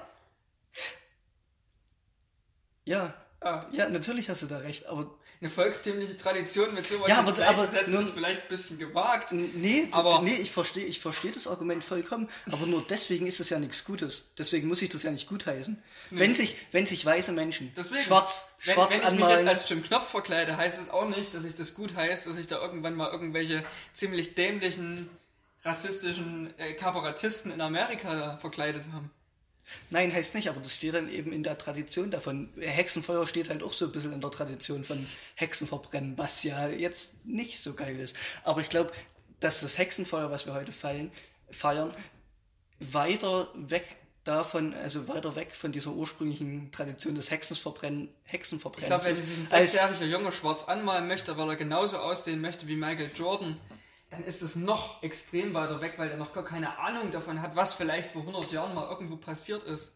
Ja. Ja. Ja, natürlich hast du da recht, aber Eine volkstümliche Tradition mit sowas Ja, ins aber- aber Gleichsetzen nun- ist vielleicht ein bisschen gewagt. nee, Aber- nee, ich verstehe ich versteh das Argument vollkommen, aber nur deswegen ist es ja nichts Gutes. Deswegen muss ich das ja nicht gutheißen. Wenn sich wenn sich weiße Menschen Deswegen, schwarz wenn, schwarz wenn ich mich anmalen, jetzt als Jim Knopf verkleide, heißt es auch nicht, dass ich das gut heiße, dass ich da irgendwann mal irgendwelche ziemlich dämlichen, rassistischen äh, Kabarettisten in Amerika da verkleidet haben. nein, heißt nicht, aber das steht dann eben in der Tradition davon. Hexenfeuer steht halt auch so ein bisschen in der Tradition von Hexenverbrennen, was ja jetzt nicht so geil ist. Aber ich glaube, dass das Hexenfeuer, was wir heute feiern, feiern, weiter weg davon, also weiter weg von dieser ursprünglichen Tradition des Hexenverbrennen, Ich Hexenverbrennens glaube, wenn ist, sich ein als, sechsjähriger Junge schwarz anmalen möchte, weil er genauso aussehen möchte wie Michael Jordan, dann ist es noch extrem weiter weg, weil er noch gar keine Ahnung davon hat, was vielleicht vor hundert Jahren mal irgendwo passiert ist.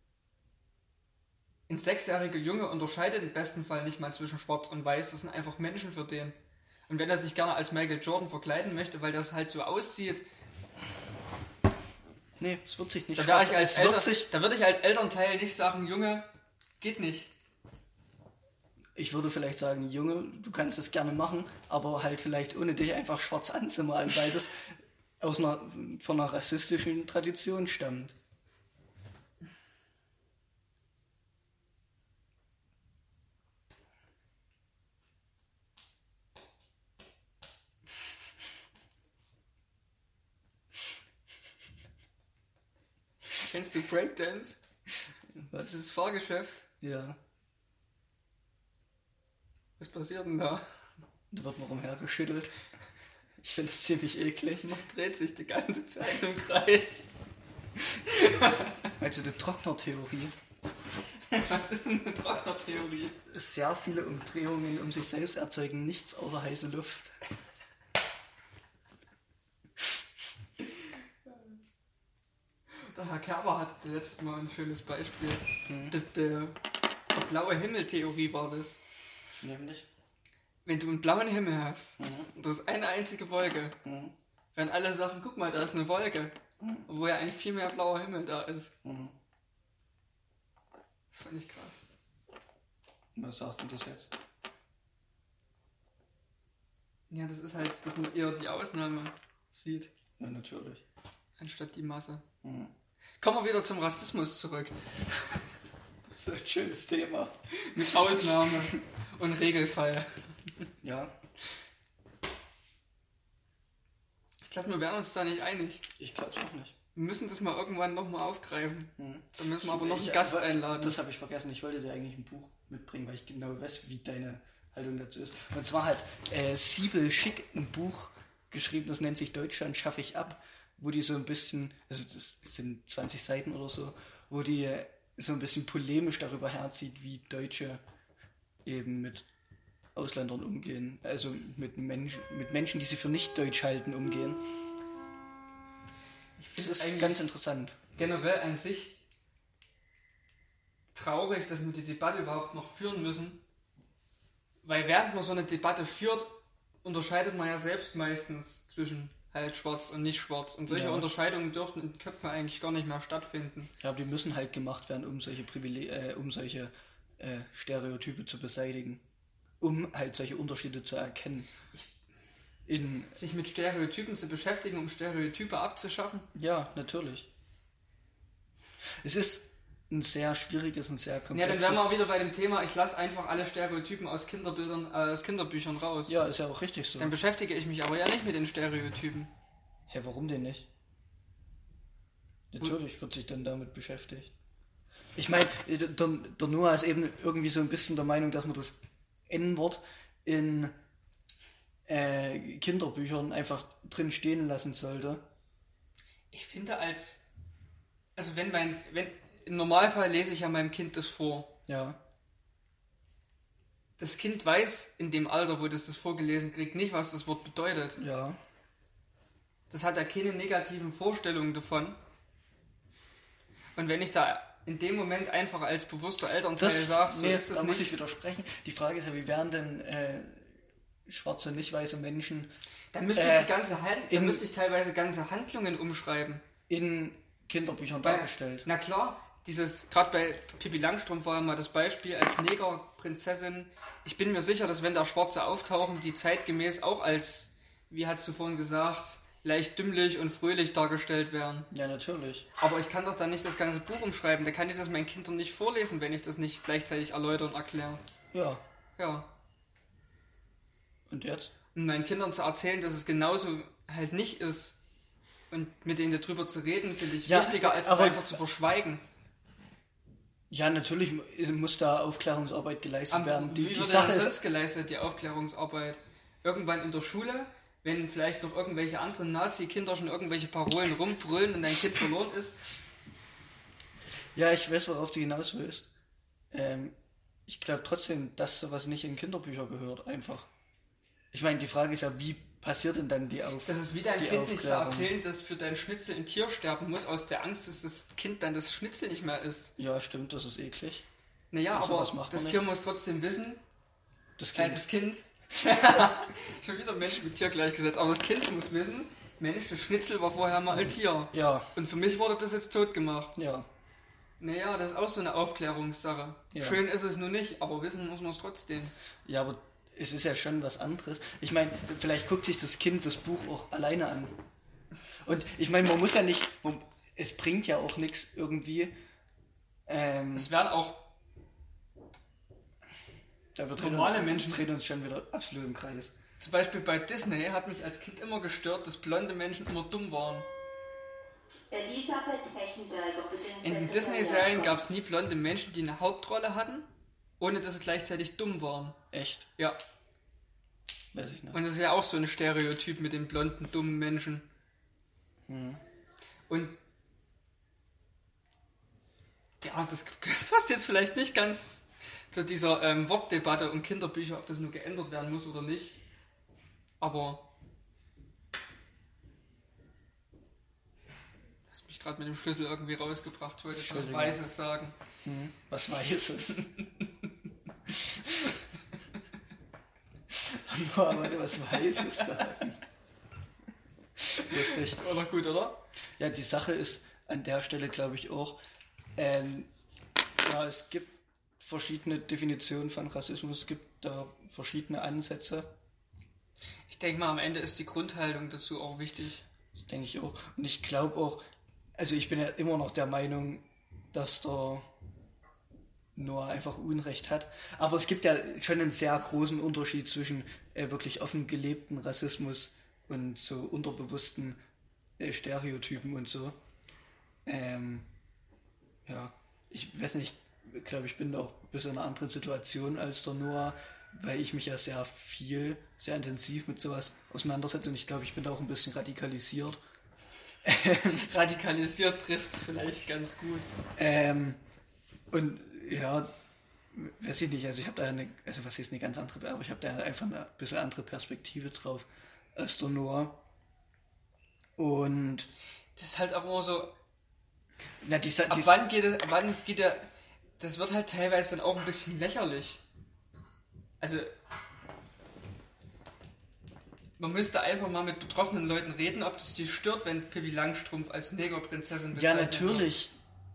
Ein sechsjähriger Junge unterscheidet im besten Fall nicht mal zwischen schwarz und weiß, das sind einfach Menschen für den. Und wenn er sich gerne als Michael Jordan verkleiden möchte, weil das halt so aussieht, nee, es wird sich nicht da, wär ich schwarz- als es wird Eltern, sich, da würde ich als Elternteil nicht sagen, Junge, geht nicht. ich würde vielleicht sagen, Junge, du kannst es gerne machen, aber halt vielleicht ohne dich einfach schwarz anzumalen, weil das aus einer, von einer rassistischen Tradition stammt. Kennst du Breakdance? Was? Das ist Fahrgeschäft. Ja, Was passiert denn da? da wird man rumhergeschüttelt. Ich finde es ziemlich eklig. Man dreht sich die ganze Zeit im Kreis. Also die Trocknertheorie. Was ist denn eine Trocknertheorie? Sehr viele Umdrehungen um sich selbst erzeugen nichts außer heiße Luft. Der Herr Kerber hatte letztes Mal ein schönes Beispiel. Mhm. Der, der, der blaue Himmel-Theorie war das. Nämlich? Wenn du einen blauen Himmel hast Mhm. und das ist eine einzige Wolke, Mhm. werden alle sagen, guck mal, da ist eine Wolke. Mhm. Obwohl ja eigentlich viel mehr blauer Himmel da ist. Mhm. Das fand ich krass. Was sagst du das jetzt? Ja, das ist halt, dass man eher die Ausnahme sieht, Ja, natürlich. anstatt die Masse. Mhm. Kommen wir wieder zum Rassismus zurück. Das ist ein schönes Thema. Mit Ausnahme und Regelfall. Ja, Ich glaube, wir wären uns da nicht einig. ich glaube es auch nicht. Wir müssen das mal irgendwann nochmal aufgreifen. Hm. Dann müssen wir aber noch einen Ich- Gast aber einladen. Das habe ich vergessen. Ich wollte dir eigentlich ein Buch mitbringen, weil ich genau weiß, wie deine Haltung dazu ist. Und zwar hat äh, Siebel Schick ein Buch geschrieben, das nennt sich Deutschland schaffe ich ab, wo die so ein bisschen, also das sind zwanzig Seiten oder so, wo die äh, so ein bisschen polemisch darüber herzieht, wie Deutsche eben mit Ausländern umgehen, also mit Menschen, mit Menschen, die sie für nicht deutsch halten, umgehen. Ich Das finde es ist eigentlich ganz interessant. generell an sich traurig, dass wir die Debatte überhaupt noch führen müssen. Weil während man so eine Debatte führt, unterscheidet man ja selbst meistens zwischen halt schwarz und nicht schwarz. Und solche Ja. Unterscheidungen dürften in Köpfen eigentlich gar nicht mehr stattfinden. Ja, aber die müssen halt gemacht werden, um solche Privile äh, um solche äh, Stereotype zu beseitigen. Um halt solche Unterschiede zu erkennen. In, Sich mit Stereotypen zu beschäftigen, um Stereotype abzuschaffen. ja, natürlich. Es ist ein sehr schwieriges und sehr Ja, dann komplexes... wären wir auch wieder bei dem Thema, ich lasse einfach alle Stereotypen aus Kinderbildern, äh, aus Kinderbüchern raus. Ja, ist ja auch richtig so. Dann beschäftige ich mich aber ja nicht mit den Stereotypen. Hä, warum denn nicht? Natürlich wird sich dann damit beschäftigt. Ich meine, der, der Noah ist eben irgendwie so ein bisschen der Meinung, dass man das N-Wort in äh, Kinderbüchern einfach drin stehen lassen sollte. Ich finde als, also wenn mein, wenn, im Normalfall lese ich ja meinem Kind das vor. Ja. Das Kind weiß in dem Alter, wo das das vorgelesen kriegt, nicht, was das Wort bedeutet. Ja. Das hat ja keine negativen Vorstellungen davon. Und wenn ich da in dem Moment einfach als bewusster Elternteil Das, sage, so nee, ist das da muss ich nicht, widersprechen. Die Frage ist ja, wie werden denn äh, schwarze, nicht weiße Menschen dann müsste äh, ich die ganze Hand, dann in- müsste ich teilweise ganze Handlungen umschreiben. in Kinderbüchern Weil, dargestellt? na klar, dieses, gerade bei Pippi Langstrumpf war ja mal das Beispiel als Negerprinzessin. Ich bin mir sicher, dass wenn da Schwarze auftauchen, die zeitgemäß auch als, wie hast du vorhin gesagt, leicht dümmlich und fröhlich dargestellt werden. Ja, natürlich. Aber ich kann doch dann nicht das ganze Buch umschreiben. Da kann ich das meinen Kindern nicht vorlesen, wenn ich das nicht gleichzeitig erläutere und erkläre. Ja. Ja. Und jetzt? Und meinen Kindern zu erzählen, dass es genauso halt nicht ist und mit denen darüber zu reden, finde ich Ja, wichtiger, als es aber- einfach zu verschweigen. Ja, natürlich muss da Aufklärungsarbeit geleistet Am, werden. Die, wie die wird Sache denn ist, sonst geleistet, die Aufklärungsarbeit? Irgendwann in der Schule, wenn vielleicht noch irgendwelche anderen Nazi-Kinder schon irgendwelche Parolen rumbrüllen und dein Kind verloren ist. ja, ich weiß, worauf du hinaus willst. Ähm, ich glaube trotzdem, dass sowas nicht in Kinderbücher gehört, einfach. Ich meine, die Frage ist ja, wie passiert denn dann die Auf Das ist wie dein die Kind nicht zu Aufklärung? erzählen, dass für dein Schnitzel ein Tier sterben muss, aus der Angst, dass das Kind dann das Schnitzel nicht mehr isst. Ja, stimmt, das ist eklig. Naja, Und aber sowas macht man das nicht. Tier muss trotzdem wissen, Das äh, Kind. das Kind, schon wieder Mensch mit Tier gleichgesetzt, aber das Kind muss wissen, Mensch, das Schnitzel war vorher mal ein Tier. Ja, Und für mich wurde das jetzt tot gemacht. ja. Naja, das ist auch so eine Aufklärungssache. Ja. Schön ist es nur nicht, aber wissen muss man es trotzdem. Ja, aber es ist ja schon was anderes. Ich meine, vielleicht guckt sich das Kind das Buch auch alleine an. Und ich meine, man muss ja nicht, man, es bringt ja auch nichts irgendwie. Ähm, Es werden auch da wir drehen, normale uns, Menschen- drehen uns schon wieder absolut im Kreis. zum Beispiel bei Disney hat mich als Kind immer gestört, dass blonde Menschen immer dumm waren. Elisabeth Hechendörger, bitte. In den Disney-Serien gab es nie blonde Menschen, die eine Hauptrolle hatten, ohne dass sie gleichzeitig dumm waren. Echt? Ja, Weiß ich nicht. und das ist ja auch so ein Stereotyp mit den blonden, dummen Menschen. Hm. Und ja, das passt jetzt vielleicht nicht ganz zu dieser ähm, Wortdebatte um Kinderbücher, ob das nur geändert werden muss oder nicht. Aber du hast mich gerade mit dem Schlüssel irgendwie rausgebracht, wollte ich was Entschuldigung. Weißes sagen. Hm. Was weiß es? Boah, wollte was Weißes sagen. Lustig. Oder gut, oder? Ja, die Sache ist an der Stelle, glaube ich, auch, ähm, ja, es gibt verschiedene Definitionen von Rassismus, es gibt da verschiedene Ansätze, Ich denke mal, am Ende ist die Grundhaltung dazu auch wichtig. das denke ich auch. Und ich glaube auch, also ich bin ja immer noch der Meinung, dass der Noah einfach Unrecht hat. Aber es gibt ja schon einen sehr großen Unterschied zwischen äh, wirklich offen gelebten Rassismus und so unterbewussten äh, Stereotypen und so. Ähm, ja, ich weiß nicht, ich glaube, ich bin da auch ein bisschen in einer anderen Situation als der Noah, weil ich mich ja sehr viel, sehr intensiv mit sowas auseinandersetze und ich glaube, ich bin da auch ein bisschen radikalisiert. Radikalisiert trifft es vielleicht ganz gut. Ähm, und ja, weiß ich nicht, also ich habe da eine, also was ist eine ganz andere, aber ich habe da einfach eine bisschen andere Perspektive drauf als der Noah. Und Das ist halt auch immer so, na, dieser, ab dies, wann geht der, wann geht der, das wird halt teilweise dann auch ein bisschen lächerlich. Also, man müsste einfach mal mit betroffenen Leuten reden, ob das die stört, wenn Pippi Langstrumpf als Negerprinzessin ja, bezeichnet natürlich.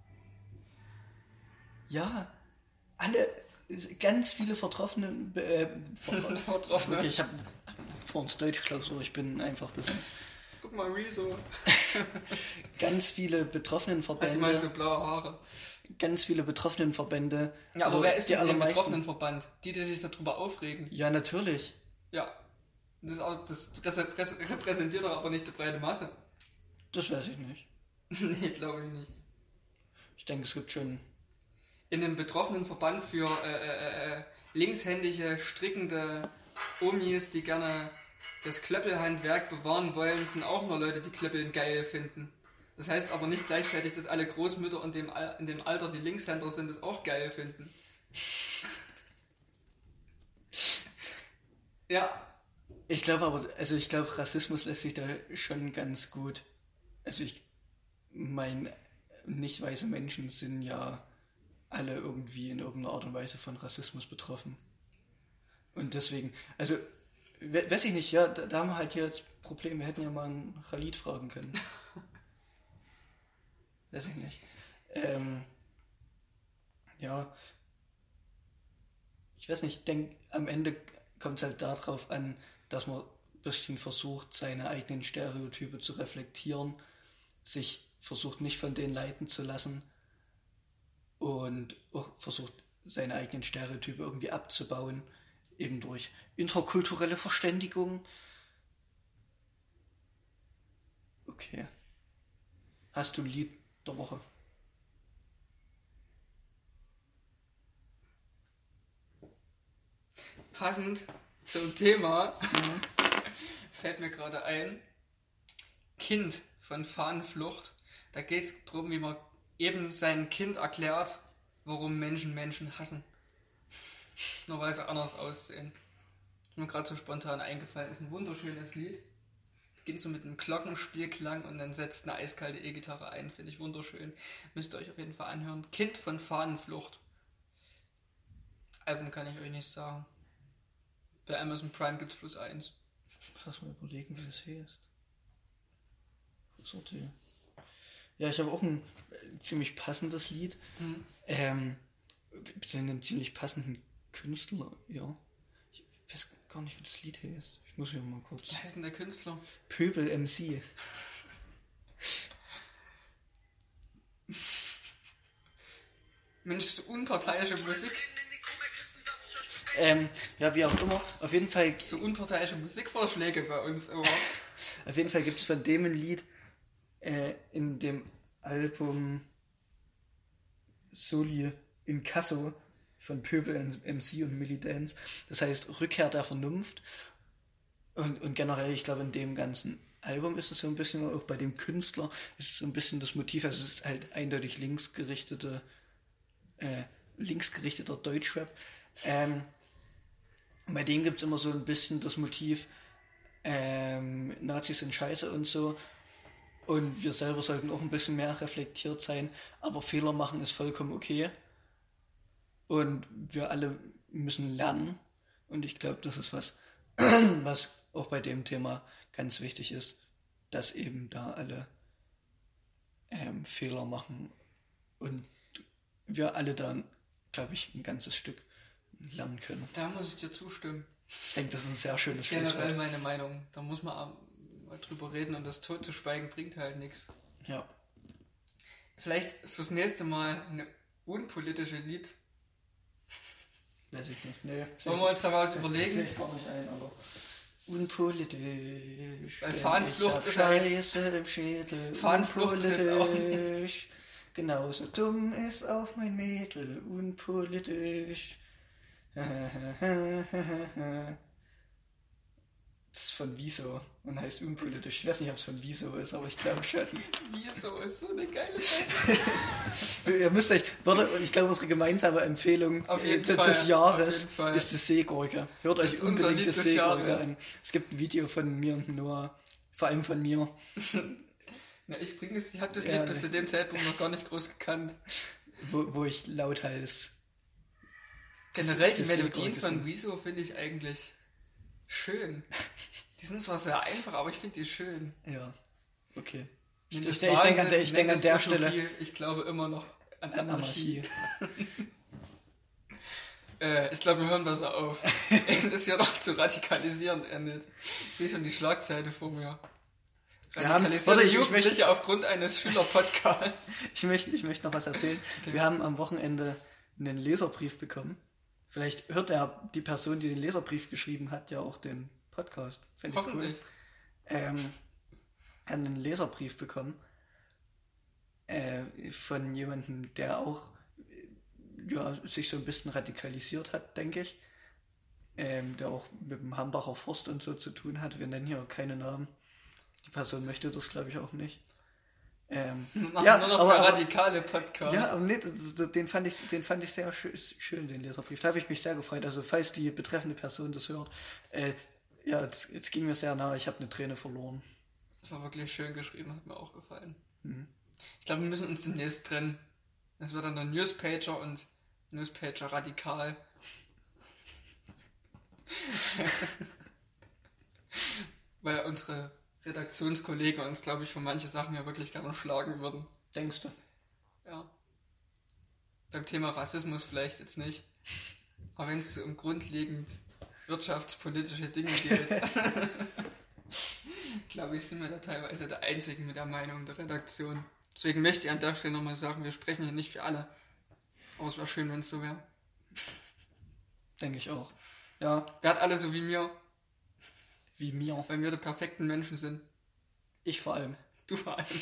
Ja, alle, ganz viele Vertroffene, äh, wird. Vertroffene. Betroffene. Okay, ich habe vor uns Deutschklausur, ich bin einfach ein bisschen. Guck mal, Rezo. Ganz viele betroffenen Hat mal Verbände, so blaue Haare. ganz viele betroffenen Verbände. Ja, aber wo wer ist die denn der allermeisten- Betroffenenverband? Die, die sich darüber aufregen. Ja, natürlich. Ja. Das, ist auch, das reprä- repräsentiert doch aber nicht die breite Masse. Das weiß ich nicht. Nee, glaube ich nicht. Ich denke, es gibt schon. In einem betroffenen Verband für äh, äh, äh, linkshändige, strickende Omis, die gerne das Klöppelhandwerk bewahren wollen, sind auch nur Leute, die Klöppeln geil finden. Das heißt aber nicht gleichzeitig, dass alle Großmütter in dem, Al- in dem Alter, die Linkshänder sind, das auch geil finden. Ja, Ich glaube aber, also ich glaube, Rassismus lässt sich da schon ganz gut. Also ich meine, nicht weiße Menschen sind ja alle irgendwie in irgendeiner Art und Weise von Rassismus betroffen. Und deswegen, also, we- weiß ich nicht, ja, da, da haben wir halt hier das Problem, wir hätten ja mal einen Khalid fragen können. Weiß ich nicht. Ähm, ja, ich weiß nicht, ich denke, am Ende kommt es halt darauf an, dass man ein bisschen versucht, seine eigenen Stereotype zu reflektieren, sich versucht, nicht von denen leiten zu lassen und auch versucht, seine eigenen Stereotype irgendwie abzubauen, eben durch interkulturelle Verständigung. Okay. Hast du ein Lied der Woche? passend zum Thema fällt mir gerade ein, Kind von Fahnenflucht. Da geht es darum, wie man eben seinem Kind erklärt, warum Menschen Menschen hassen. Nur weil sie anders aussehen. Ist mir gerade so spontan eingefallen. Ist ein wunderschönes Lied. Beginnt so mit einem Glockenspielklang und dann setzt eine eiskalte E-Gitarre ein. Finde ich wunderschön. Müsst ihr euch auf jeden Fall anhören. Kind von Fahnenflucht. Album kann ich euch nicht sagen. Bei Amazon Prime gibt es plus eins. Lass mal überlegen, wie das heißt. Sortier. Ja, ich habe auch ein äh, ziemlich passendes Lied. Mhm. Ähm, bitte einen ziemlich passenden Künstler, ja. Ich weiß gar nicht, wie das Lied heißt. Ich muss hier mal kurz. Wie heißt denn der Künstler? Pöbel M C. Mensch, so unparteiische Musik. Ähm, ja, wie auch immer. Auf jeden Fall, So unparteiische Musikvorschläge bei uns immer. auf jeden Fall gibt es von dem ein Lied äh, in dem Album Soli Incasso von Pöbel M C und Milli Dance. Das heißt Rückkehr der Vernunft. Und, und generell, ich glaube, in dem ganzen Album ist es so ein bisschen, auch bei dem Künstler, ist es so ein bisschen das Motiv, also es ist halt eindeutig linksgerichtete, äh, linksgerichteter Deutschrap. Ähm, bei dem gibt es immer so ein bisschen das Motiv, ähm, Nazis sind scheiße und so. Und wir selber sollten auch ein bisschen mehr reflektiert sein, aber Fehler machen ist vollkommen okay. Und wir alle müssen lernen. Und ich glaube, das ist was, was auch bei dem Thema ganz wichtig ist, dass eben da alle ähm, Fehler machen und wir alle dann, glaube ich, ein ganzes Stück lernen können. Da muss ich dir zustimmen. Ich denke, das ist ein sehr schönes Generell Schlusswort. meine Meinung. Da muss man mal drüber reden und das tot zu schweigen bringt halt nichts. Ja. Vielleicht fürs nächste Mal eine unpolitische Lied. Weiß ich nicht. Nee, Wollen wir uns da mal was überlegen? Fällt gar nicht ein, aber unpolitisch. Weil denn Fahnenflucht ich hab ist ja jetzt- Scheiße im Schädel. Fahnenflucht ist jetzt auch unpolitisch. Genauso dumm ist auch mein Mädel. Unpolitisch. Das ist von Wieso und heißt unpolitisch. Ich weiß nicht, ob es von Wieso ist, aber ich glaube schon. Wieso ist so eine geile Sache? Ihr müsst euch, warte, ich glaube, unsere gemeinsame Empfehlung Auf jeden äh, Fall, des Jahres auf jeden Fall. ist das Seegurke. Hört Das euch ist unser unbedingt Lied das des Seegurke Jahres. an. Es gibt ein Video von mir und Noah, vor allem von mir, Na, ich bringe es, ich habe das Ja, Lied bis ne. zu dem Zeitpunkt noch gar nicht groß gekannt. wo, wo ich lauthals. Generell die das Melodien Seegurke von singen. Wieso finde ich eigentlich schön. Die sind zwar sehr einfach, aber ich finde die schön. Ja, okay. Ich, Nennt ich, es ich denke an Wahnsinn, der, ich denke an nennt der es Stelle Utopie. Ich glaube immer noch an an Anarchie. Anarchie. Äh, ich glaube, wir hören besser auf. Das hier noch zu radikalisieren endet. Ich sehe schon die Schlagzeile vor mir. Wir haben- Radikalisieren warte, ich- ich Jugendliche möchte- aufgrund eines Schülerpodcasts. Ich möchte, ich möchte noch was erzählen. Okay. Wir haben am Wochenende einen Leserbrief bekommen. Vielleicht hört ja die Person, die den Leserbrief geschrieben hat, ja auch den Podcast. Fände ich Hoffentlich. cool. Ähm, haben einen Leserbrief bekommen äh, von jemandem, der auch äh, ja, sich so ein bisschen radikalisiert hat, denke ich. Ähm, der auch mit dem Hambacher Forst und so zu tun hat. Wir nennen hier keine Namen. Die Person möchte das, glaube ich, auch nicht. Ähm, Wir machen ja, nur noch aber, für aber, radikale Podcasts. ja, aber nee, das- das- den fand ich, den fand ich sehr schön, schön, den Leserbrief. Da habe ich mich sehr gefreut. Also falls die betreffende Person das hört, äh, ja, jetzt, jetzt ging mir sehr nahe. Ich habe eine Träne verloren. Das war wirklich schön geschrieben, hat mir auch gefallen. Mhm. Ich glaube, wir müssen uns demnächst trennen. Das wird dann der Newspager und Newspager radikal. Weil unsere Redaktionskollegen uns, glaube ich, für manche Sachen ja wirklich gerne schlagen würden. Denkst du? Ja. Beim Thema Rassismus vielleicht jetzt nicht. Aber wenn es so um grundlegend wirtschaftspolitische Dinge geht, glaube ich, sind wir da teilweise der Einzigen mit der Meinung der Redaktion. Deswegen möchte ich an der Stelle nochmal sagen, wir sprechen hier nicht für alle. Aber es wäre schön, wenn es so wäre. Denke ich auch. Ja, Wärt alle so wie mir, wie mir. weil wir die perfekten Menschen sind. Ich vor allem. Du vor allem.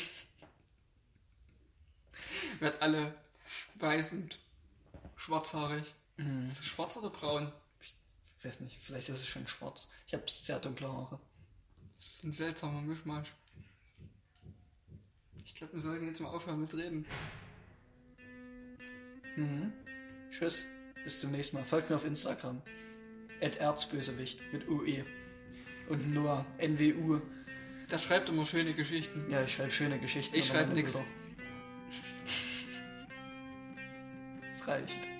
Wärt alle weiß und schwarzhaarig. Mhm. Ist es schwarz oder braun? Ich weiß nicht, vielleicht ist es schon schwarz. Ich habe sehr dunkle Haare. Das ist ein seltsamer Mischmasch. Ich glaube, wir sollten jetzt mal aufhören mit reden. Mhm. Tschüss. Bis zum nächsten Mal. Folgt mir auf Instagram. at erzbösewicht mit U E. Und Noah. N W U. Der schreibt immer schöne Geschichten. Ja, ich schreibe schöne Geschichten. Ich über schreib meine nix. Bilder. Es reicht.